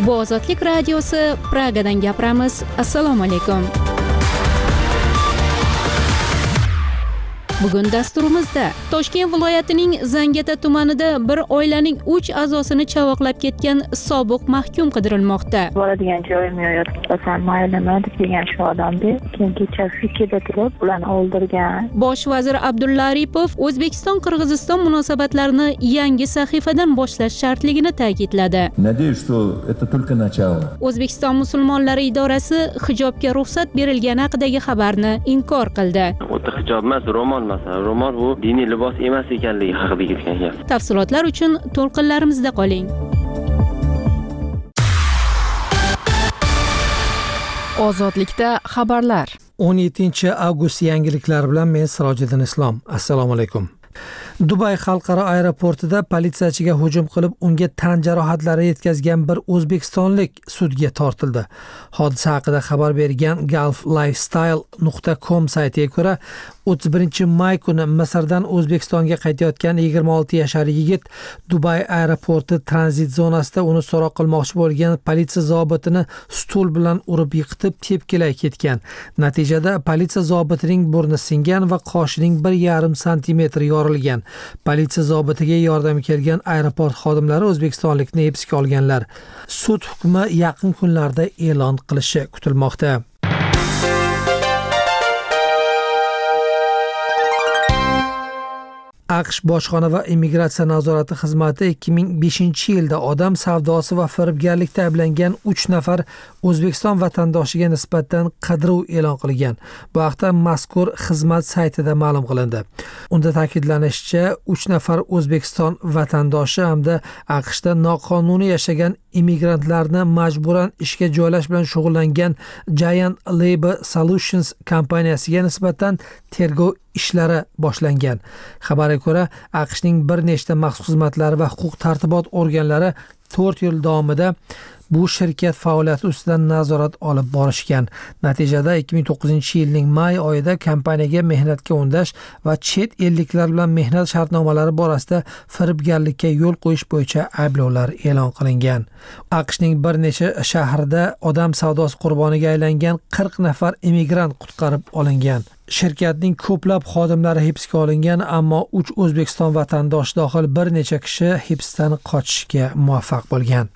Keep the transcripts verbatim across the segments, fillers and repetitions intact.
Bu Ozodlik radiosi, Pragadan gapiramiz. Assalomu alaykum. Bugun dasturimizda Toshkent viloyatining Zangata tumanida bir oilaning uch a'zosini chavaqlab ketgan sobiq mahkum qidirilmoqda. Boradigan joyim yo'q, yotibsan, maylimi degan shu odamni keyin kecha fikida turib ularni o'ldirgan. Bosh vazir Abdulla Aripov O'zbekiston-Qirg'iziston munosabatlarini yangi sahifadan boshlash shartligini ta'kidladi. Надеюсь, что это только начало. O'zbekiston musulmonlari idorasi hijobga ruxsat berilgani haqidagi xabarni inkor qildi. O'ta hijob emas, ro'mol masalan, ro'mol bu diniy libos emas ekanligi haqida ketgan gap. Tafsilotlar uchun to'lqinlarimizda qoling. Ozodlikda xabarlar. o'n yettinchi avgust yangiliklar bilan men Sirojiddin Islom. Assalomu alaykum. Dubay xalqaro aeroportida politsiyachiga hujum qilib, unga tan jarohatlari yetkazgan bir o'zbekistonlik sudga tortildi. Hodisa haqida xabar bergan gulf lifestyle nuqta com saytiga ko'ra, o'ttiz birinchi may kuni Misrdan O'zbekistonga qaytayotgan yigirma olti yashar yigit Dubay aeroporti tranzit zonasida uni so'roq qilmoqchi bo'lgan politsiya zobitini stul bilan urib yiqitib, tepkilay ketgan. Natijada politsiya zobitining burni singan va qoshining bir yarim santimetr yorilgan. Politsiya zobitiga yordam kelgan aeroport xodimlari o'zbekistonlikni hibsga olganlar. Sud hukmi yaqin kunlarda e'lon qilishi kutilmoqda. AQSh bojxona va immigratsiya nazorati xizmati ikki ming beshinchi yilda odam savdosi va firibgarlikda ayblangan uch nafar O'zbekiston vatandoshiga nisbatan qidiruv e'lon qilgan. Bu haqda mazkur xizmat saytida ma'lum qilindi. Unda ta'kidlanishicha, uch nafar O'zbekiston vatandoshi hamda AQShda noqonuniy yashagan immigrantlarni majburan ishga joylash bilan shug'ullangan Giant Labor Solutions kompaniyasiga nisbatan tergov ishlari boshlangan. Xabarga ko'ra, AQShning bir nechta maxsus xizmatlari va huquq-tartibot organlari to'rt yil davomida bu shirkat faoliyati ustidan nazorat olib borishgan. Natijada ikki ming to'qqizinchi yilning may oyida kompaniyaga mehnatga undash va chet elliklar bilan mehnat shartnomalari borasida firibgarlikka yo'l qo'yish bo'yicha ayblovlar e'lon qilingan. AQShning bir necha shahrida odam savdosi qurboniga aylangan qirq nafar immigrant qutqarib olingan. Shirkatning ko'plab xodimlari hibsga olingan, ammo uch O'zbekiston vatandoshi dohil bir necha kishi hibsdan qochishga muvaffaq bo'lgan.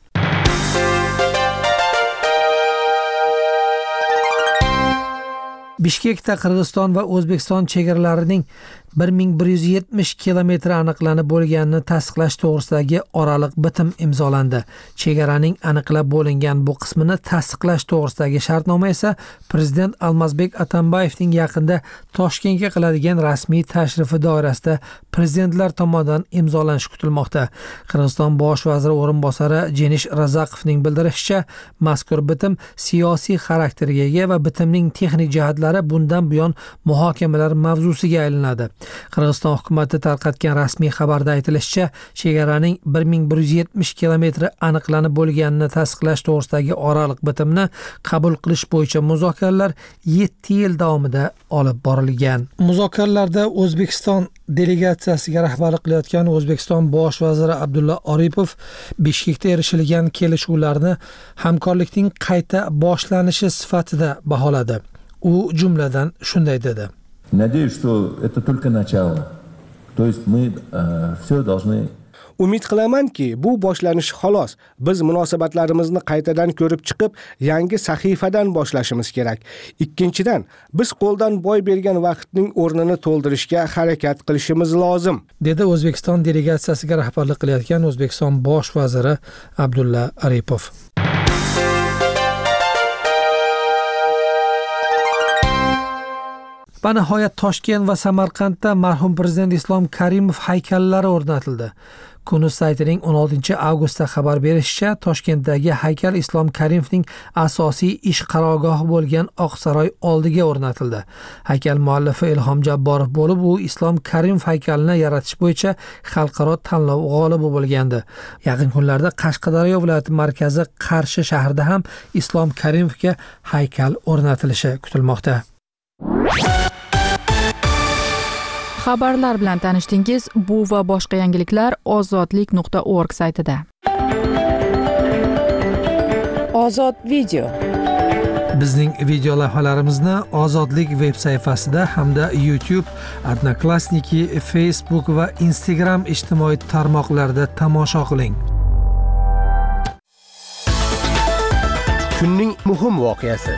Bishkekda Qirg'iziston va O'zbekiston chegaralarining bir ming bir yuz yetmish kilometr aniqlanib bo'lganini tasdiqlash to'g'risidagi oraliq bitim imzolandi. Chegaraning aniqlab bo'lingan bu qismini tasdiqlash to'g'risidagi shartnoma esa Prezident Almazbek Atambayevning yaqinda Toshkentga qiladigan rasmiy tashrifi doirasida prezidentlar tomonidan imzolanishi kutilmoqda. Qirg'iziston bosh vaziri o'rinbosari Jenish Razaqovning bildirishicha, mazkur bitim siyosiy xarakterga ega va bitimning texnik jihatlari bundan buyon muhokamalar mavzusiga aylanadi. Qirg'iziston hukumati tarqatgan rasmiy xabarda aytilishicha, chegaraning bir ming bir yuz yetmish kilometr aniqlanib bo'lganini tasdiqlash to'g'risidagi oraliq bitimni qabul qilish bo'yicha muzokaralar yetti yil davomida olib borilgan. Muzokaralarda O'zbekiston delegatsiyasiga rahbarlik qilayotgan O'zbekiston bosh vaziri Abdulla Aripov Bishkekda erishilgan kelishuvlarni hamkorlikning qayta boshlanishi sifatida baholadi. U jumladan shunday dedi: Надеюсь, что это только начало. То есть мы э, все должны Umid qilamanki, bu boshlanish xolos. Biz munosabatlarimizni qaytadan ko'rib chiqib, yangi sahifadan boshlashimiz kerak. Ikkinchidan, biz qo'ldan boy bergan vaqtning o'rnini to'ldirishga harakat qilishimiz lozim, dedi O'zbekiston delegatsiyasiga rahbarlik qilayotgan O'zbekiston bosh vaziri Abdulla Aripov. Va nihoyat Toshkent va Samarqandda marhum prezident Islom Karimov haykallari o'rnatildi. Kunuz saytining o'n oltinchi avgustda xabar berishicha, Toshkentdagi haykal Islom Karimovning asosiy ish qarorgohi bo'lgan Oqsaroy oldiga o'rnatildi. Haykal muallifi Ilhom Jabborov bo'lib, u Islom Karimov haykalini yaratish bo'yicha xalqaro tanlov g'olibi bo'lgandi. Yaqin kunlarda Qashqadaryo viloyati markazi Qarshi shahrida ham Islom Karimovga haykal o'rnatilishi kutilmoqda. Xabarlar bilan tanishdingiz. Bu va boshqa yangiliklar ozodlik nuqta org saytida. Ozod video. Bizning video lavhalarimizni Ozodlik veb sayfasida hamda YouTube, Odnoklassniki, Facebook va Instagram ijtimoiy tarmoqlarida tomosha qiling. Kunning muhim voqeasi.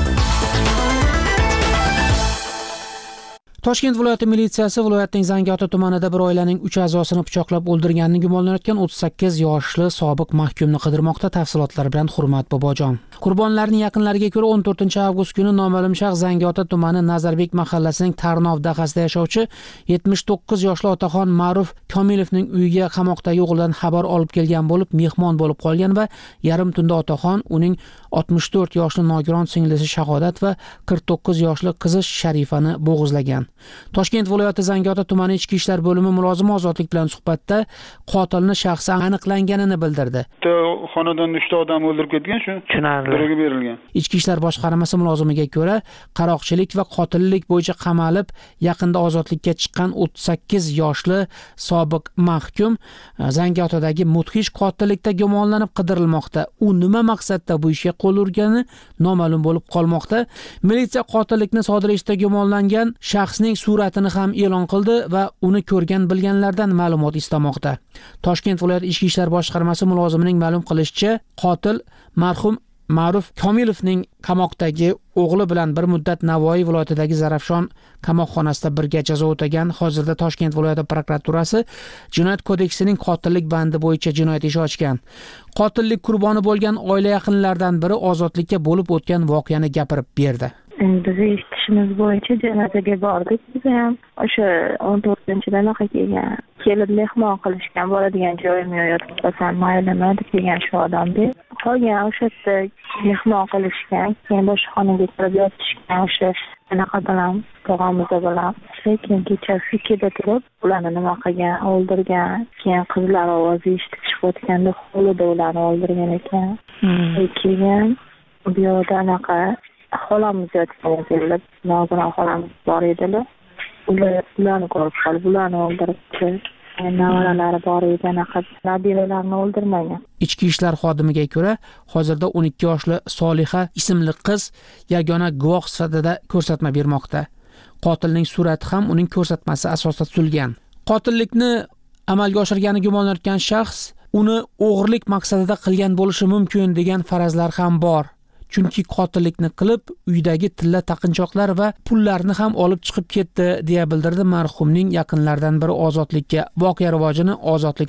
Toshkent viloyati militsiyasi viloyatning Zangiota tumanida bir oilaning uch a'zosini pichoqlab o'ldirganini gumonlanayotgan o'ttiz sakkiz yoshli sobiq mahkumni qidirmoqda. Tafsilotlar bilan Hurmat Bobojon. Qurbonlarning yaqinlariga ko'ra o'n to'rtinchi avgust kuni noma'lum shaxs Zangiota tumani Nazarbek mahallasining Tarnov dahasida yashovchi yetmish to'qqiz yoshli otaxon Ma'ruf Komilovning uyiga qamoqdagi o'g'lidan xabar olib kelgan bo'lib, mehmon bo'lib qolgan va yarim tunda otaxon uning oltmish to'rt yoshli nogiron singlisi Shahodat va qirq to'qqiz yoshli qizi Sharifani bo'g'izlagan. Toshkent viloyati Zangiota tumani ichki ishlar bo'limi mulozimi Ozodlik bilan suhbatda qotilni shaxsi aniqlanganini bildirdi. Xonadonda uchta odam o'ldirib ketgan, shu biriga berilgan. Ichki ishlar boshqarmasi mulozimiga ko'ra, qaroqchilik va qotillik bo'yicha qamalib, yaqinda ozodlikka chiqqan o'ttiz sakkiz yoshli sobiq mahkum Zangiotadagi mudhish qotillikda gumonlanib qidirilmoqda. U nima maqsadda bu ishga qo'l urgani noma'lum bo'lib qolmoqda. Militsiya qotillikni sodir etishda gumonlangan shaxsning suratini ham e'lon qildi va uni ko'rgan bilganlardan ma'lumot istamoqda. Toshkent viloyat ichki ishlar boshqarmasi mulozimining ma'lum qilishicha, qotil marhum Ma'ruf Komilovning qamoqdagi o'g'li bilan bir muddat Navoiy viloyatidagi Zarafshon qamoqxonasida birga jazo o'tagan. Hozirda Toshkent viloyati prokuraturasi Jinoyat kodeksining qotillik bandi bo'yicha jinoyat ishi ochgan. Qotillik qurboni bo'lgan oila yaqinlaridan biri ozodlikka bo'lib o'tgan voqeani gapirib berdi. Biz eshitishimiz bo'yicha janozaga bordik. Biz ham o'sha o'n to'rtinchi anaqa kelgan. Kelib mehmon qilishgan, boradigan joyim yo'q, yotibsan, maylimi deb kelgan shu odamga. Qolgan o'sha yerda mehmon qilishgan, keyin boshqa xonaga kirib yotishgan o'sha anaqa bilan, tog'amiz bilan. Keyin kecha fikida turib, ularni nima qilgan, o'ldirgan. Keyin qizlar ovozi eshitib chiqib o'tganda qo'lida ularni o'ldirgan ekan. Keyin bu yerda anaqa xolamiz yotgan ekanlar, nogiron xolamiz bor edilar. Ularni ko'rib qolib, ularni o'ldiribdi. Navaralari bor edi, anaqa nabiralarni o'ldirmagan. Ichki ishlar xodimiga ko'ra, hozirda o'n ikki yoshli Soliha ismli qiz yagona guvoh sifatida ko'rsatma bermoqda. Qotilning surati ham uning ko'rsatmasi asosida tuzilgan. Qotillikni amalga oshirgani gumonlanayotgan shaxs uni o'g'irlik maqsadida qilgan bo'lishi mumkin degan farazlar ham bor. Chunki qotillikni qilib, uydagi tilla taqinchoqlar va pullarni ham olib chiqib ketdi, deya bildirdi marhumning yaqinlaridan biri Ozodlikka. Voqea rivojini Ozodlik